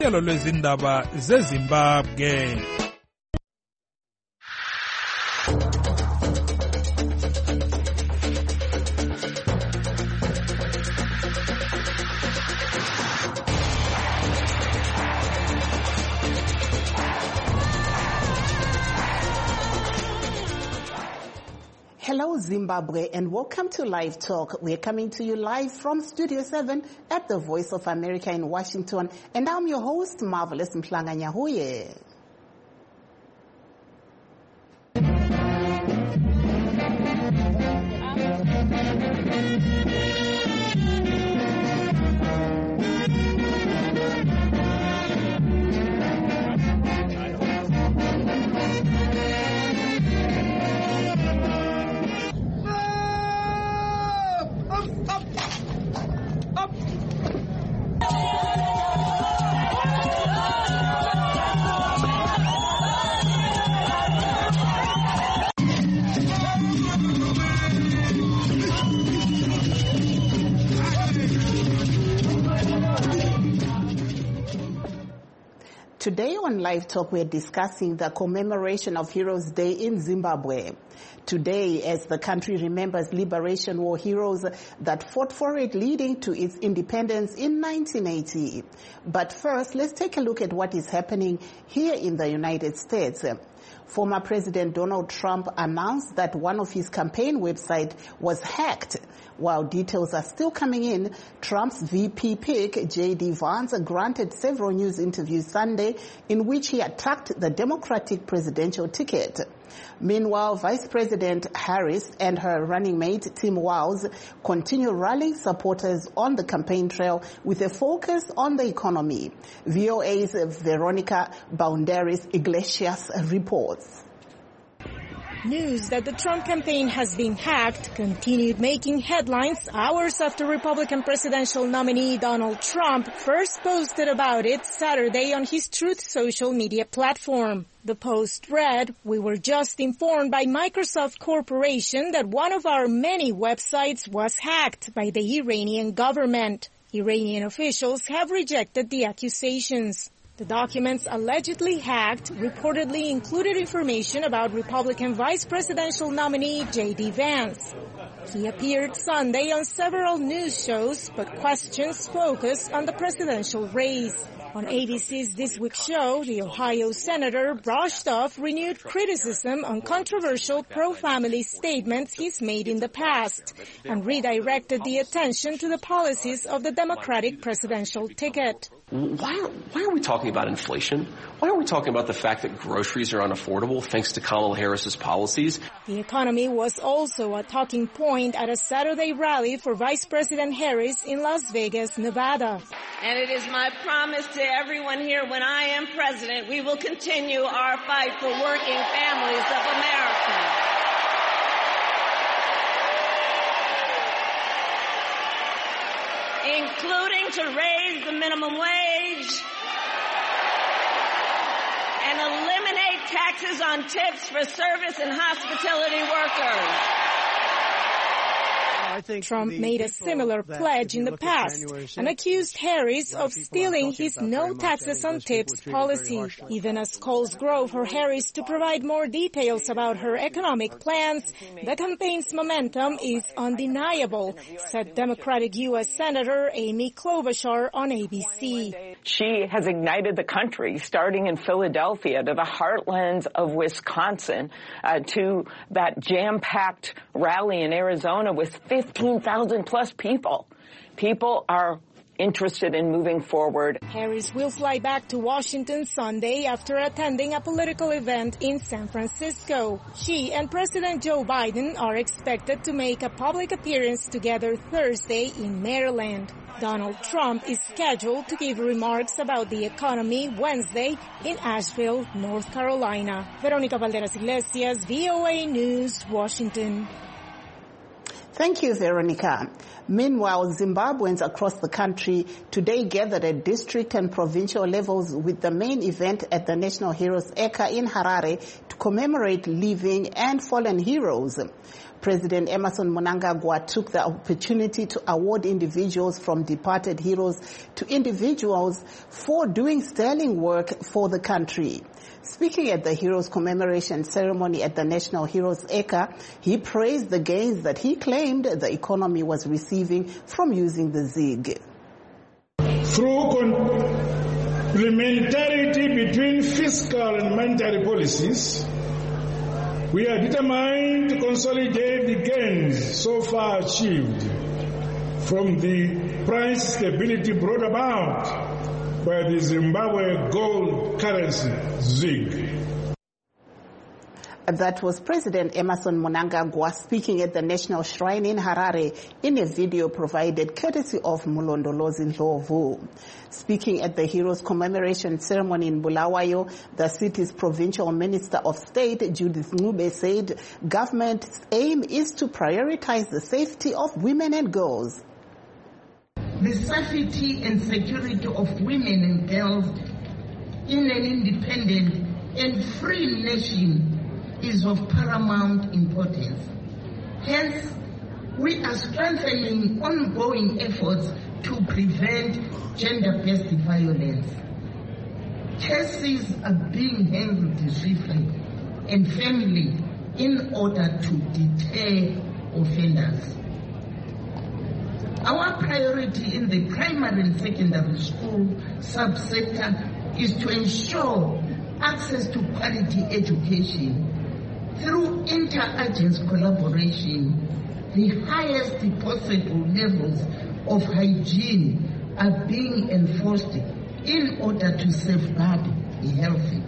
lwezindaba zeZimbabwe. Hello Zimbabwe and welcome to Live Talk. We're coming to you live from Studio 7 at the Voice of America in Washington, and I'm your host, Marvelous Mhlanga Nyahuye. Today on Live Talk, we're discussing the commemoration of Heroes Day in Zimbabwe. Today, as the country remembers Liberation War heroes that fought for it, leading to its independence in 1980. But first, let's take a look at what is happening here in the United States. Former President Donald Trump announced that one of his campaign websites was hacked. While details are still coming in, Trump's VP pick, J.D. Vance, granted several news interviews Sunday in which he attacked the Democratic presidential ticket. Meanwhile, Vice President Harris and her running mate, Tim Walz, continue rallying supporters on the campaign trail with a focus on the economy. VOA's Veronica Boundaris Iglesias reports. News that the Trump campaign has been hacked continued making headlines hours after Republican presidential nominee Donald Trump first posted about it Saturday on his Truth social media platform. The post read, "We were just informed by Microsoft Corporation that one of our many websites was hacked by the Iranian government. Iranian officials have rejected the accusations." The documents allegedly hacked reportedly included information about Republican vice presidential nominee J.D. Vance. He appeared Sunday on several news shows, but questions focused on the presidential race. On ABC's This Week show, the Ohio senator brushed off renewed criticism on controversial pro-family statements he's made in the past and redirected the attention to the policies of the Democratic presidential ticket. Why are we talking about inflation? Why are we talking about the fact that groceries are unaffordable thanks to Kamala Harris's policies? The economy was also a talking point at a Saturday rally for Vice President Harris in Las Vegas, Nevada. And it is my promise to everyone here, when I am president, we will continue our fight for working families of America. Including to raise the minimum wage and eliminate taxes on tips for service and hospitality workers. Trump made a similar pledge in the past and accused Harris of stealing his no taxes on tips policy. Even as calls grow for Harris to provide more details about her economic plans, the campaign's momentum is undeniable, said Democratic U.S. Senator Amy Klobuchar on ABC. She has ignited the country, starting in Philadelphia to the heartlands of Wisconsin, to that jam-packed rally in Arizona with 15,000 plus people. People are interested in moving forward. Harris will fly back to Washington Sunday after attending a political event in San Francisco. She and President Joe Biden are expected to make a public appearance together Thursday in Maryland. Donald Trump is scheduled to give remarks about the economy Wednesday in Asheville, North Carolina. Veronica Valderas Iglesias, VOA News, Washington. Thank you, Veronica. Meanwhile, Zimbabweans across the country today gathered at district and provincial levels with the main event at the National Heroes Eka in Harare to commemorate living and fallen heroes. President Emmerson Mnangagwa took the opportunity to award individuals from departed heroes to individuals for doing sterling work for the country. Speaking at the Heroes Commemoration Ceremony at the National Heroes Eka, he praised the gains that he claimed the economy was receiving from using the ZiG. Through complementarity between fiscal and monetary policies, we are determined to consolidate the gains so far achieved from the price stability brought about by the Zimbabwe gold currency, ZiG. That was President Emmerson Mnangagwa speaking at the National Shrine in Harare in a video provided courtesy of Mulondolozi Ndlovu. Speaking at the Heroes Commemoration Ceremony in Bulawayo, the city's Provincial Minister of State, Judith Ncube, said government's aim is to prioritize the safety of women and girls. The safety and security of women and girls in an independent and free nation is of paramount importance. Hence, we are strengthening ongoing efforts to prevent gender-based violence. Cases are being handled swiftly and firmly in order to deter offenders. Our priority in the primary and secondary school subsector is to ensure access to quality education through inter-agency collaboration. The highest possible levels of hygiene are being enforced in order to safeguard the healthy.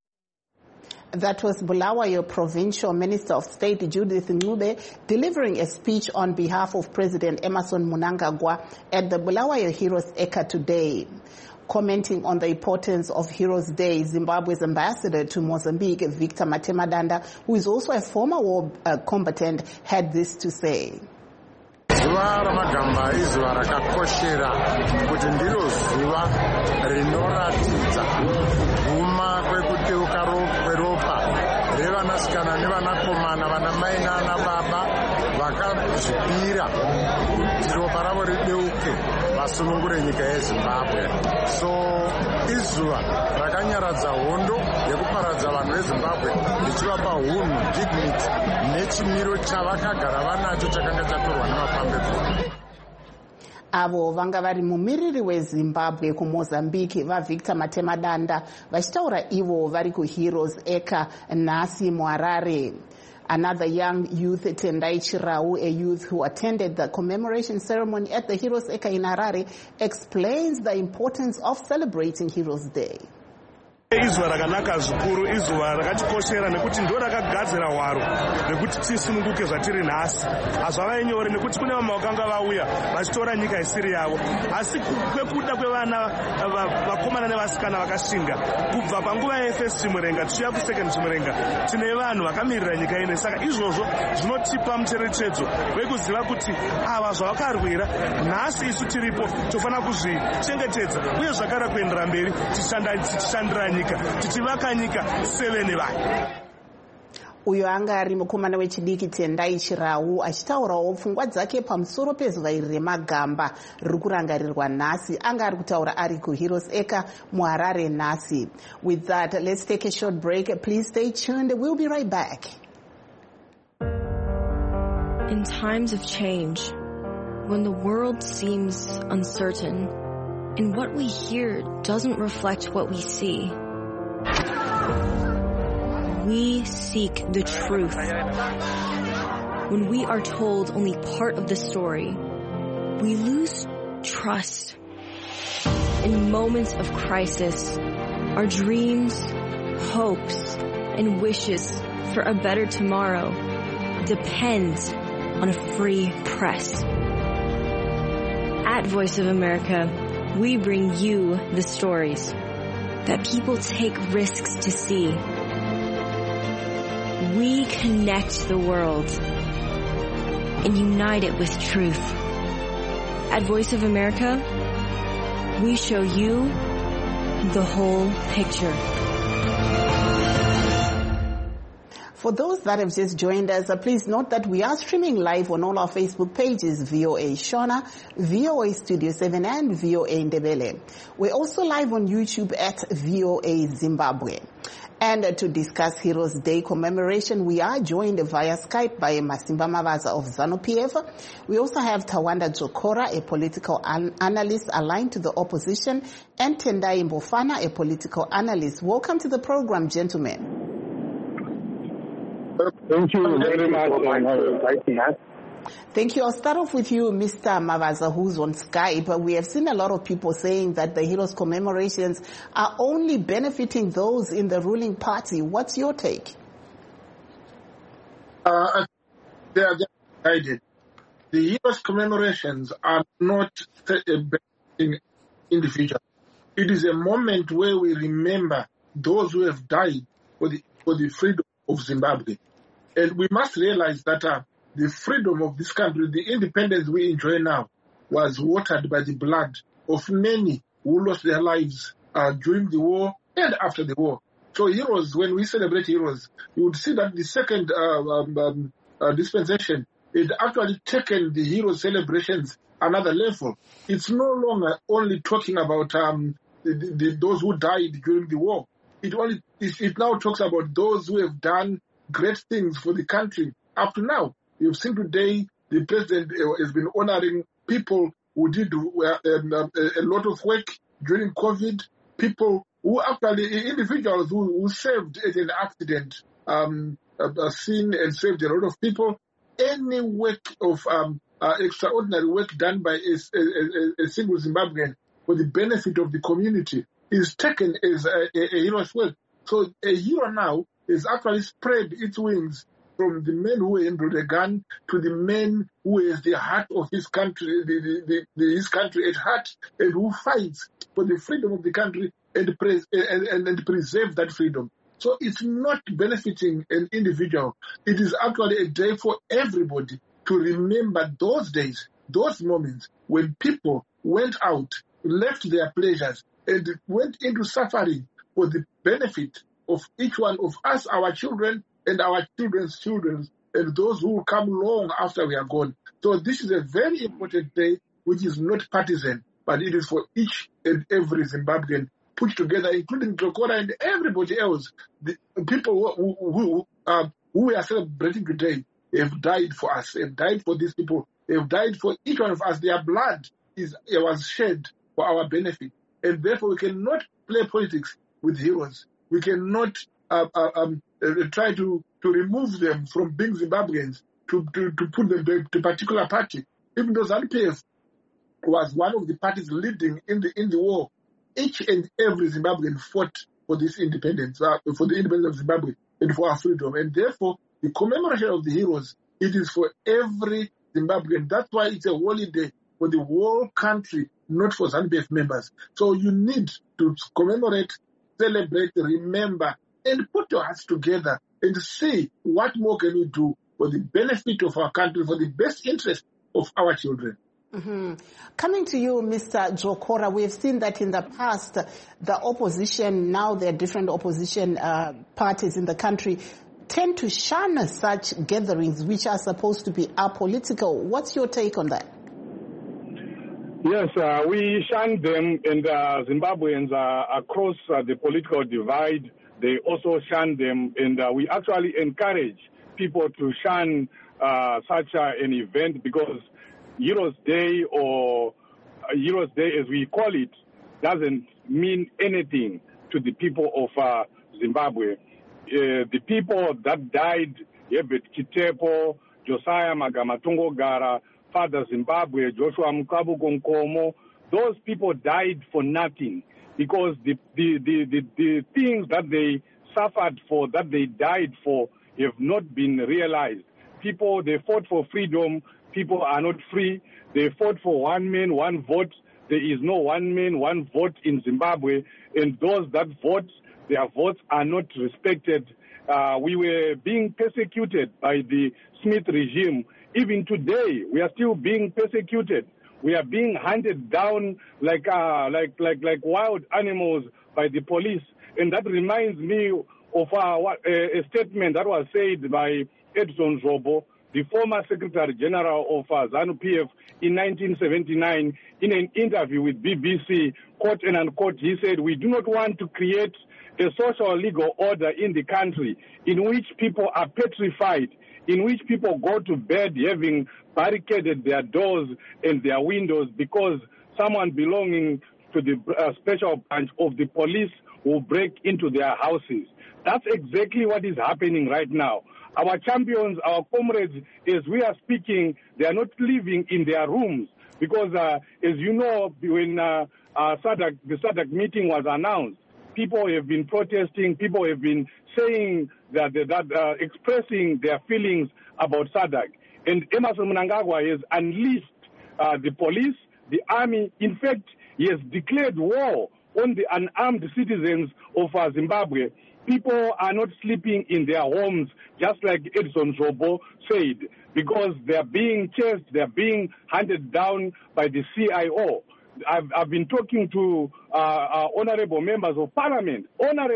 That was Bulawayo Provincial Minister of State Judith Ncube delivering a speech on behalf of President Emmerson Mnangagwa at the Bulawayo Heroes Eka today. Commenting on the importance of Heroes Day, Zimbabwe's ambassador to Mozambique, Victor Matemadanda, who is also a former war combatant, had this to say. Zuva ramagamba izuva rakakoshera kuti ndiro zuva rinoratidza kuma kwekuteuka kweropa revanasikana nevanakomana vanamai nanababa vakazvipira kuti ropa ravo rideuke vasunungure nyika yeZimbabwe. So izuva rakanyaradza hondo yekuparadza vanhu veZimbabwe richivapa hunhu, dignity nechimiro chavakagara vanacho chakanga chatorwa nemapambepfumo. Avo vanga vari mumiriri weZimbabwe kuMozambique vaVictor Matemadanda vachitaura ivo vari kuHeroes Eka nhasi muHarare. Another young youth, Tendai Chirau, a youth who attended the commemoration ceremony at the Heroes Eka in Harare, explains the importance of celebrating Heroes Day. Izuva rakanaka zvikuru, izuva rakatikoshera nekuti ndo rakagadzira hwaro nekuti tisununguke zvatiri nhasi. Hazvava nyore nekuti kune vamwe vakanga vauya vachitora nyika isiri yavo, asi kwekuda kwevana vakomana nevasikana vakashinga kubva panguva yeFirst Chimurenga tichiuya kuSecond Chimurenga tine vanhu vakamirira nyika ine. Saka izvozvo zvinotipa mucherechedzo wekuziva kuti ava zvavakarwira nhasi isu tiripo tofanira kuzvichengetedza uye zvakara kuendera mberi tichishandira nyika tichivaka nyika sevene vanhu. Uyo anga ari mukomana wechidiki Tendai Chirau achitaurawo pfungwa dzake pamusoro pezuva iri remagamba riri kurangarirwa nhasi. Anga ari kutaura ari kuHeroes Eka muHarare nhasi. With that, let's take a short break. Please stay tuned. We'll be right back. In times of change, when the world seems uncertain and what we hear doesn't reflect what we see, we seek the truth. When we are told only part of the story, we lose trust. In moments of crisis, our dreams, hopes, and wishes for a better tomorrow depend on a free press. At Voice of America, we bring you the stories that people take risks to see. We connect the world. and unite it with truth. At Voice of America, we show you the whole picture. For those that have just joined us, please note that we are streaming live on all our Facebook pages, VOA Shona, VOA Studio 7, and VOA Ndebele. We're also live on YouTube at VOA Zimbabwe. And to discuss Heroes Day commemoration, we are joined via Skype by Masimba Mavaza of ZANU-PF. We also have Tawanda Dzokora, a political analyst aligned to the opposition, and Tendai Mbofana, a political analyst. Welcome to the program, gentlemen. Thank you very much for inviting us. Thank you. I'll start off with you, Mr. Mavaza, who's on Skype. We have seen a lot of people saying that the Heroes commemorations are only benefiting those in the ruling party. What's your take? They are just guided. The Heroes commemorations are not benefiting individuals. It is a moment where we remember those who have died for the freedom of Zimbabwe. And we must realize that the freedom of this country, the independence we enjoy now, was watered by the blood of many who lost their lives during the war and after the war. So heroes, when we celebrate heroes, you would see that the second dispensation, it actually taken the hero celebrations another level. It's no longer only talking about those who died during the war. It now talks about those who have done great things for the country up to now. You've seen today the president has been honoring people who did a lot of work during COVID, people who actually, individuals who saved at an accident, seen and saved a lot of people. Any work of extraordinary work done by a single Zimbabwean for the benefit of the community is taken as a hero's work. So a hero now is actually spread its wings from the men who handled a gun to the men who has the heart of his country, his country at heart, and who fights for the freedom of the country and preserve that freedom. So it's not benefiting an individual. It is actually a day for everybody to remember those days, those moments when people went out, left their pleasures, and went into suffering for the benefit of each one of us, our children, and our children's children, and those who will come long after we are gone. So this is a very important day, which is not partisan, but it is for each and every Zimbabwean put together, including Dzokora and everybody else. The people who we are celebrating today have died for us, have died for these people, have died for each one of us. Their blood was shed for our benefit. And therefore, we cannot play politics with heroes. We cannot try to remove them from being Zimbabweans, to put them to a particular party. Even though ZANU-PF was one of the parties leading in the war, each and every Zimbabwean fought for this independence, for the independence of Zimbabwe and for our freedom. And therefore, the commemoration of the heroes, it is for every Zimbabwean. That's why it's a holiday for the whole country, not for ZANU-PF members. So you need to commemorate, celebrate, remember, and put your hearts together and see what more can we do for the benefit of our country, for the best interest of our children. Mm-hmm. Coming to you, Mr. Dzokora, we have seen that in the past, the opposition, now there are different opposition parties in the country, tend to shun such gatherings which are supposed to be apolitical. What's your take on that? Yes, we shun them, and Zimbabweans across the political divide, they also shun them, and we actually encourage people to shun such an event, because Heroes Day, or Heroes Day as we call it, doesn't mean anything to the people of Zimbabwe. The people that died, Herbert Kitepo, Josiah Magamatungo Gara, Father Zimbabwe, Joshua Mukabuko Nkomo, those people died for nothing, because the things that they suffered for, that they died for, have not been realized. People, they fought for freedom. People are not free. They fought for one man, one vote. There is no one man, one vote in Zimbabwe. And those that vote, their votes are not respected. We were being persecuted by the Smith regime Even today, we are still being persecuted. We are being hunted down like wild animals by the police. And that reminds me of a statement that was said by Edson Zobo, the former Secretary General of ZANU-PF in 1979, in an interview with BBC, quote and unquote, he said, "We do not want to create a social legal order in the country in which people are petrified, in which people go to bed having barricaded their doors and their windows because someone belonging to the special branch of the police will break into their houses." That's exactly what is happening right now. Our champions, our comrades, as we are speaking, they are not living in their rooms because, as you know, when the SADC meeting was announced, people have been protesting, people have been saying that expressing their feelings about SADC. And Emmerson Mnangagwa has unleashed the police, the army. In fact, he has declared war on the unarmed citizens of Zimbabwe. People are not sleeping in their homes, just like Edson Zobo said, because they are being chased, they are being hunted down by the CIO. I've been talking to honorable members of parliament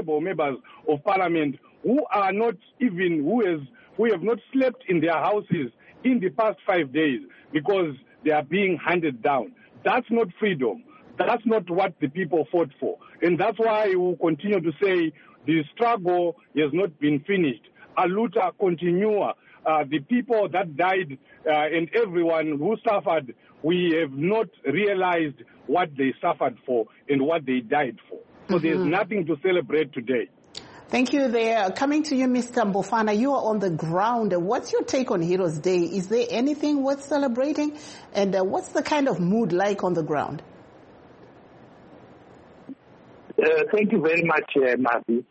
who are not even, who have not slept in their houses in the past 5 days because they are being hunted down. That's not freedom. That's not what the people fought for. And that's why we will continue to say the struggle has not been finished. A luta continua. The people that died and everyone who suffered, we have not realized what they suffered for and what they died for. So there's nothing to celebrate today. Thank you there. Coming to you, Mr. Mbofana, you are on the ground. What's your take on Heroes Day? Is there anything worth celebrating? And what's the kind of mood like on the ground? Thank you very much, Marty.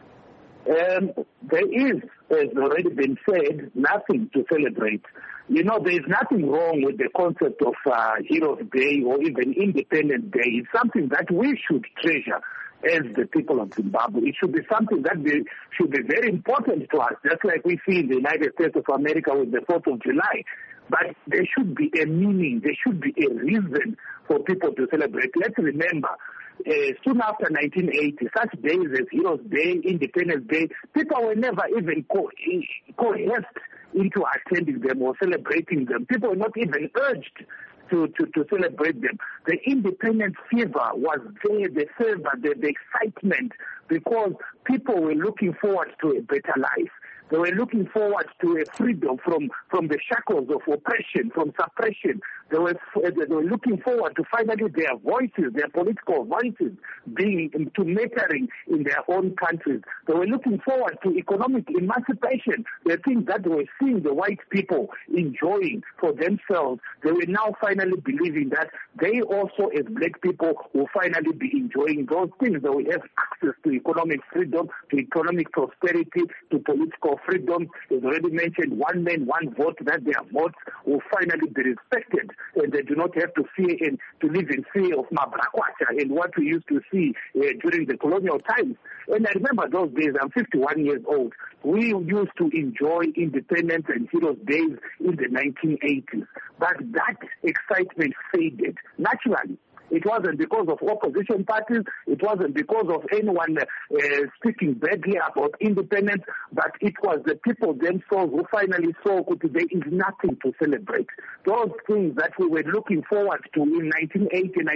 There is, as already been said, nothing to celebrate. You know, there is nothing wrong with the concept of Heroes Day or even Independence Day. It's something that we should treasure as the people of Zimbabwe. It should be something that should be very important to us, just like we see in the United States of America with the 4th of July. But there should be a meaning, there should be a reason for people to celebrate. Let's remember, soon after 1980, such days as Heroes Day, Independence Day, people were never even coerced into attending them or celebrating them. People were not even urged to celebrate them. The independence fever was there, the fervor, the excitement, because people were looking forward to a better life. They were looking forward to a freedom from the shackles of oppression, from suppression. They were looking forward to finally their voices, their political voices, to mattering in their own countries. They were looking forward to economic emancipation, the things that they were seeing the white people enjoying for themselves. They were now finally believing that they also, as black people, will finally be enjoying those things. They will have access to economic freedom, to economic prosperity, to political freedom. As already mentioned, one man, one vote, that their votes will finally be respected, and they do not have to fear and to live in fear of Mabrakwacha and what we used to see during the colonial times. And I remember those days. I'm 51 years old. We used to enjoy independence and Heroes Days in the 1980s, but that excitement faded naturally. It wasn't because of opposition parties. It wasn't because of anyone speaking badly about independence, but it was the people themselves who finally saw that there is nothing to celebrate. Those things that we were looking forward to in 1980,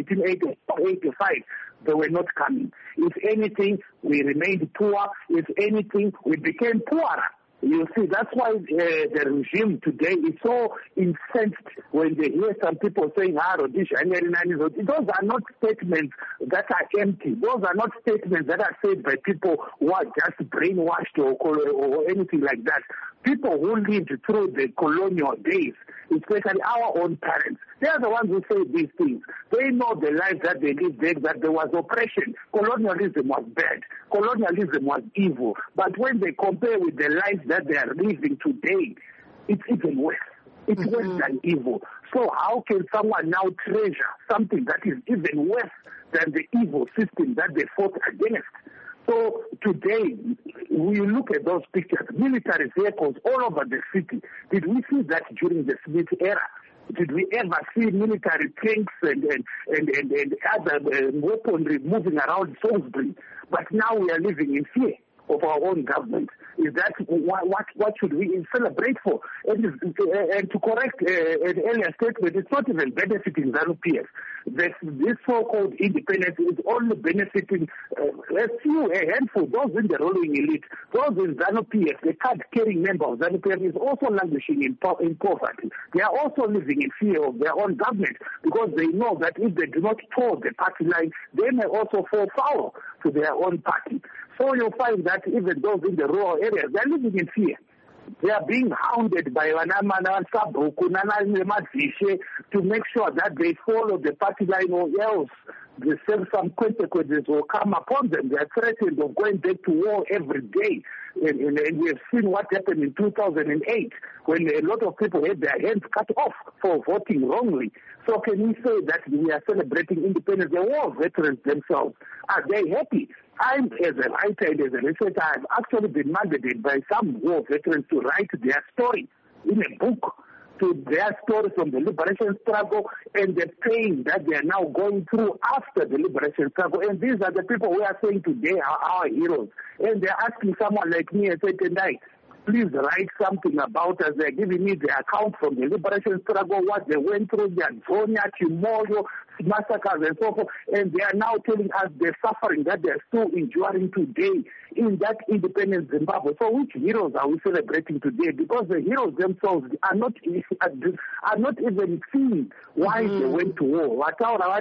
1985, they were not coming. If anything, we remained poor. If anything, we became poorer. You see, that's why the regime today is so incensed when they hear some people saying, those are not statements that are empty. Those are not statements that are said by people who are just brainwashed or anything like that. People who lived through the colonial days, especially our own parents, they are the ones who say these things. They know the life that they lived there, that there was oppression. Colonialism was bad. Colonialism was evil. But when they compare with the life that they are living today, it's even worse. It's worse than evil. So how can someone now treasure something that is even worse than the evil system that they fought against? So today, we look at those pictures, military vehicles all over the city. Did we see that during the Smith era? Did we ever see military tanks and other weaponry moving around Salisbury? But now we are living in fear of our own government. Is that what should we celebrate for? And to correct an earlier statement, it's not even benefiting ZANU-PF. This so-called independence is only benefiting a handful, those in the ruling elite, those in ZANU-PF. The card-carrying member of ZANU-PF is also languishing in poverty. They are also living in fear of their own government because they know that if they do not toe the party line, they may also fall foul to their own party. So you'll find that even those in the rural areas, they're living in fear. They are being hounded by to make sure that they follow the party line, or else some consequences will come upon them. They are threatened of going back to war every day. And we have seen what happened in 2008 when a lot of people had their hands cut off for voting wrongly. So can we say that we are celebrating independence? The war veterans themselves, are they happy? As a writer and as a researcher, I've actually been mandated by some war veterans to write their story in a book, to their story from the liberation struggle and the pain that they are now going through after the liberation struggle. And these are the people we are saying today are our heroes. And they're asking someone like me a certain night, please write something about us. They're giving me the account from the liberation struggle, what they went through, the Antonia, Chimoyo, massacres and so forth, and they are now telling us the suffering that they're still enduring today in that independent Zimbabwe. So which heroes are we celebrating today? Because the heroes themselves are not even seeing why they went to war.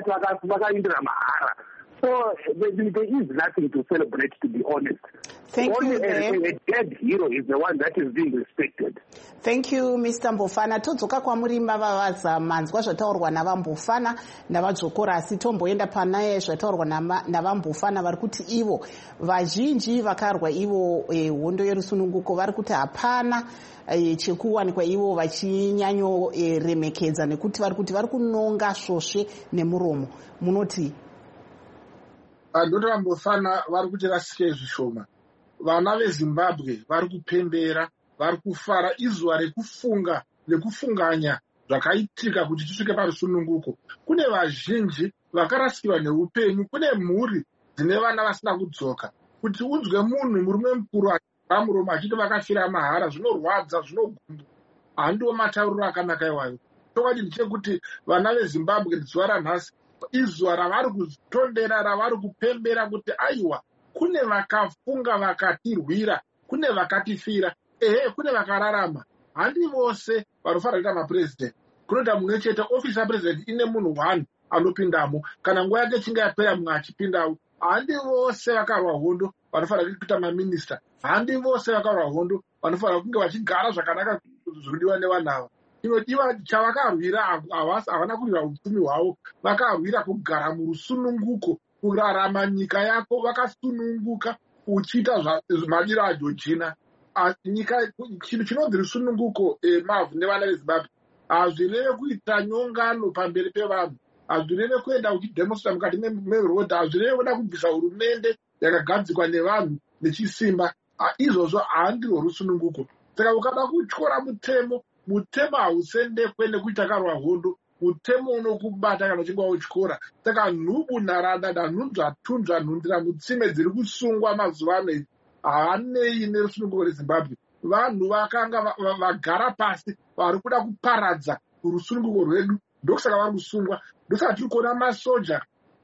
So there is nothing to celebrate, to be honest. Thank Only you. A dead hero is the one that is being respected. Thank you, Mr. Mbofana. Todzoka kwamuri mavavadza manzwa zvataurwa navambofana navadzokora, asi tomboenda panaye zvataurwa navambofana vari kuti ivo vazhinji vakarwa ivo hondo yerusununguko vari kuti hapana chekuwanikwa ivo vachinyanyoremekedza nekuti vari kuti vari kunonga svosve nemuromo. Munoti ndoti vambofana vari kuti rasike zvishoma. Vana veZimbabwe vari kupembera, vari kufara izuva rekufunga nekufunganya zvakaitika kuti tisvike parusununguko. Kune vazhinji vakarasikirwa neupenyu, kune mhuri dzine vana vasina kudzoka. Kuti unzwe munhu murume mukuru amuromo achiti vakafira mahara, zvinorwadza, zvinogumbu. Handiwo matauriro akanaka iwayo. Chokwadi ndechekuti vana veZimbabwe zuva ranhasi izuva ravari kutondera, ravari kupembera kuti aiwa, kune vakafunga vakatirwira, kune vakatifira, kune vakararama. Handi vose vanofanira kuita mapresident. Kunoita mumwe chete, ofisi yapresident ine munhu 1 anopindamo, kana nguva yake chinga yapera mumwe achipindawo. Handi vose vakarwa hondo vanofanira kuita maminista. Handi vose vakarwa hondo vanofanira kunge vachigara zvakanaka zvinodiwa nevanhu ava. Inodiwa chavakarwira havana kurwira upfumi hwavo, vakarwira kugara murusununguko, kurarama nyika yako vakasununguka uchiita madiro aJochina. Nyika chinhu chinonzi rusununguko mavhu nevana veZimbabwe hazvireve kuita nyongano pamberi pevanhu, hazvireve kuenda uchidhemonstra mukati merodha, hazvireve kuda kubvisa hurumende yakagadzikwa nevanhu nechisimba. Izvozvo handirwo rusununguko. Saka ukada kutyora mutemo hausendekwe nekuti akarwa hondo, mutemo unokubata kana uchinge wautyora. Saka nhubu, nharadada, nhunzvatunzva, nhundira, mutsime dziri kusungwa mazuva ano haanei nerusununguko reZimbabwe. Vanhu vakanga vagara pasi vari kuda kuparadza rusununguko rwedu, ndokusaka vari kusungwa. Ndosaka tiri kuona masoja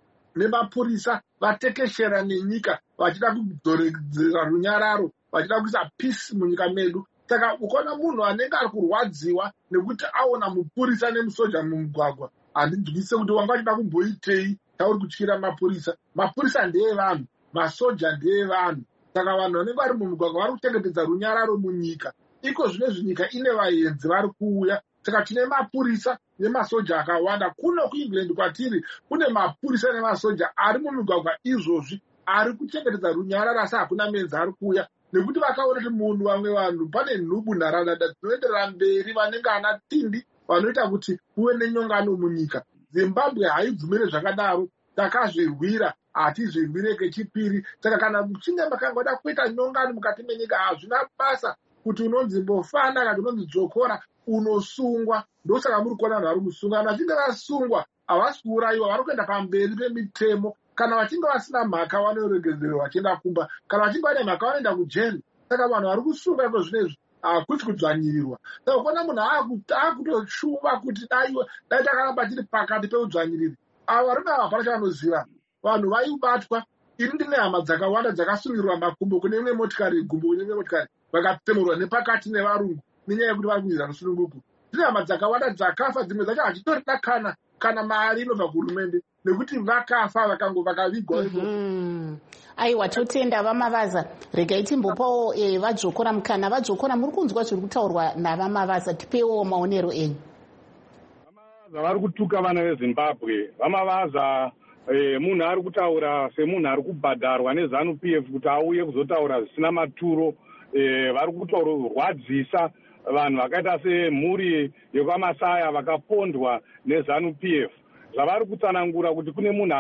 nemapurisa vatekeshera nenyika vachida kudzoredzera runyararo, vachida kuisa peace munyika medu. Saka ukaona munhu anenge ari kurwadziwa nekuti aona mupurisa nemusoja mumugwagwa, handinzwise kuti wanga achida kumboitei tauri kutyira mapurisa. Mapurisa ndeevanhu, masoja ndeevanhu. Saka vanhu vanenge vari mumugwagwa vari kuchengetedza runyararo munyika. Iko zvinezvi nyika ine vaenzi vari kuuya. Saka tine mapurisa nemasoja akawanda. Kuno kuEngland kwatiri kune mapurisa nemasoja ari mumigwagwa izvozvi, ari kuchengetedza runyararo, asi hakuna menzi ari kuuya. Nekuti vakaona kuti munhu, vamwe vanhu, pane nhubu, nharadada dzinoenderera mberi, vanenge ana tindi vanoita kuti kuve nenyongano munyika. Zimbabwe haibvumire zvakadaro. Takazvirwira hatizvirwireke chipiri. Saka kana muchinge makangoda kuita nyongano mukati menyika, hazvina basa kuti unonzi Mbofana kana unonzi Dzokora unosungwa. Ndosaka muri kuona vanhu vari kusungwa. Kana vachinge vasungwa havasi kuurayiwa, vari kuenda pamberi pemitemo. Kana vachinge vasina mhaka vanoregedzerwa vachienda kumba, kana vachinge vane mhaka vanoenda kujeri. Saka vanhu vari kusunga iko zvinezvi hakuti kudzvanyirirwa. Saka kuona munhu akutochuva kuti dai takaramba tiri pakati peudzvanyiriri, avo varume ava hapana chavanoziva. Vanhu vaibatwa. Ini ndine hama dzakawanda dzakasungirirwa makumbo kune imwe motikari, gumbo kune imwe motikari, vakatemurwa nepakati nevarungu nenyaya yekuti vari kuita rusununguku. Ndine hama dzakawanda dzakafa, dzimwe dzacho hachitorina kana mari inobva kuhurumende nekuti vakafa vakavigwa. Aiwa, totenda vamavaza. Regai timbopawo vaJokora mukana. vaJokora, muri kunzwa zviri kutaurwa navamavaza, tipewo maonero enyu. Vamavaza vari kutuka vana veZimbabwe. Vamavaza munhu ari kutaura semunhu ari kubhadharwa neZANU-PF kuti auye kuzotaura zvisina maturo. Vari kutorwadzisa vanhu vakaita semhuri yekwaMasaya vakapondwa neZANU-PF. Zvavari kutsanangura kuti kune munhu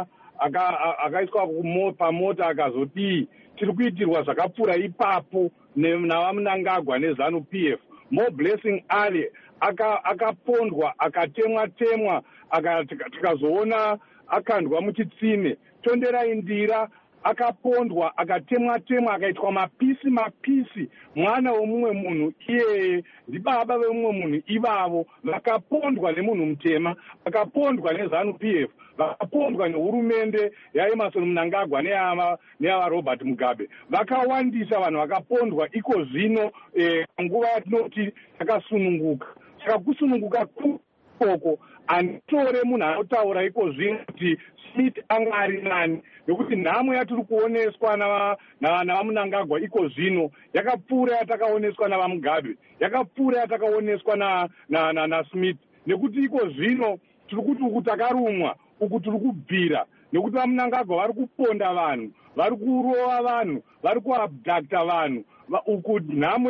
akaiswa pamota akazoti tiri kuitirwa zvakapfuura ipapo navaMnangagwa neZANU-PF. More Blessing Ali akapondwa akatemwa tikazoona akandwa muchitsime. Tonderai Ndira akapondwa akatemwa akaitwa mapisi. Mwana womumwe munhu iyeye ndibaba vemumwe munhu ivavo vakapondwa nemunhu mutema, vakapondwa neZANU-PF, vakapondwa nehurumende yaEmerson Mnangagwa neyava Robert Mugabe. Vakawandisa vanhu vakapondwa iko zvino nguva yatinoti takasununguka. Saka kusununguka kukoko anditore munhu anotaura iko zvino kuti Smith anga ari nani, nekuti nhamo yatiri kuoneswa navaMnangagwa iko zvino yakapfuura yatakaoneswa navaMugabe, yakapfuura yatakaoneswa naSmith. Nekuti iko zvino tiri kuti uku takarumwa, uku tiri kubvira, nekuti vaMnangagwa vari kuponda vanhu, vari kurova vanhu, vari kuabdakta vanhu. Uku nhamo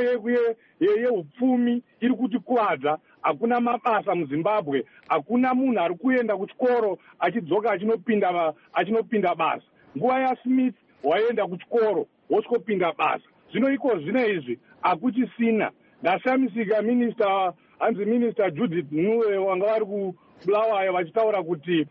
yeupfumi iri kutikuvadza. Hakuna mabasa muZimbabwe, hakuna munhu ari kuenda kuchikoro achidzoka achinopinda basa. Nguva yaSmith waenda kuchikoro wosvikopinda basa. Zvino iko zvino izvi hakuchisina. Ndashamisika Minister Judith Nuwe wanga vari kuBulawayo vachitaura kuti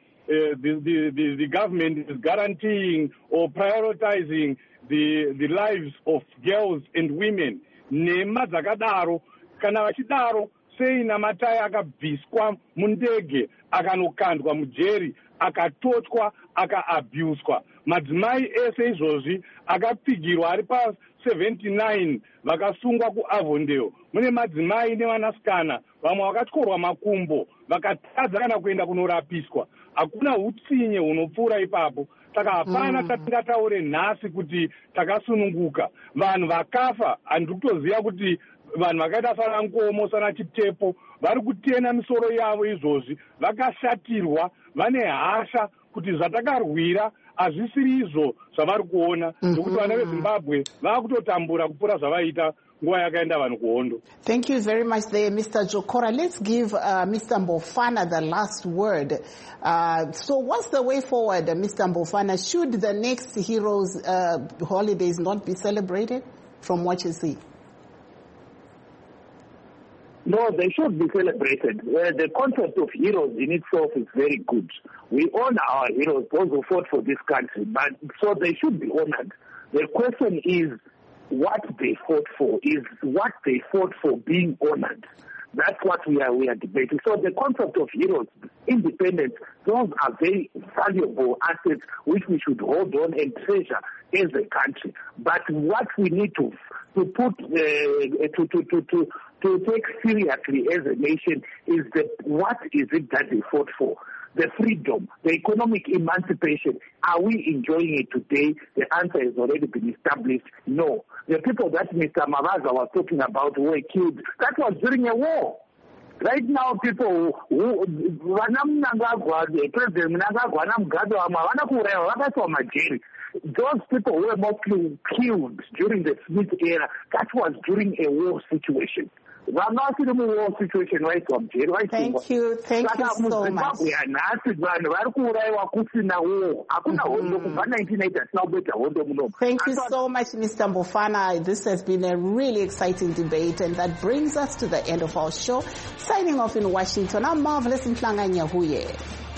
the government is guaranteeing or prioritizing the lives of girls and women. Nhema dzakadaro, kana vachidaro sei namatai akabviswa mundege akanokandwa mujeri akatotwa akaabhuswa. Madzimai ese izvozvi akapfigirwa ari pa79 vakasungwa kuAvondale. Mune madzimai nevanasikana vamwe vakatyorwa makumbo vakatadza kana kuenda kunorapiswa. Hakuna utsinye hunopfuura ipapo. Saka hapana tatingataure nhasi kuti takasununguka. Vanhu vakafa handiri kutoziva kuti vanhu vakaita sana Nkomo sana Chitepo vari kutena misoro yavo izvozvi, vakashatirwa, vane hasha kuti zvatakarwira hazvisiri izvo zvavari kuona, ndokuti vana veZimbabwe vakutotambura kupfuura zvavaita nguva yakaenda vanhu kuhondo. Thank you very much there, Mr. Dzokora. Let's give Mr. Mbofana the last word. So what's the way forward, Mr. Mbofana? Should the next Heroes holidays not be celebrated from what you see? No, they should be celebrated. The concept of heroes in itself is very good. We honor our heroes, those who fought for this country, but so they should be honored. The question is what they fought for. Is what they fought for being honored? That's what we are debating. So the concept of heroes, independence, those are very valuable assets which we should hold on and treasure as a country. But what we need to put to take seriously as a nation is what is it that they fought for? The freedom, the economic emancipation. Are we enjoying it today? The answer has already been established. No. The people that Mr. Mavaza was talking about who were killed, that was during a war. Right now, people who President Mnangagwa na Mugabe those people were mostly killed during the Smith era. That was during a war situation. vanga vasiri muwar situation vaiswa mujeri Thank you so much. Nhasi vanhu vari kuurayiwa kusina war. Hakuna hondo kubva 1980 hatina kuboita hondo munomu. Thank you so much, Mr. Mbofana. This has been a really exciting debate, and that brings us to the end of our show. Signing off in Washington, I'm Marvelous Mhlanga Nyahuye.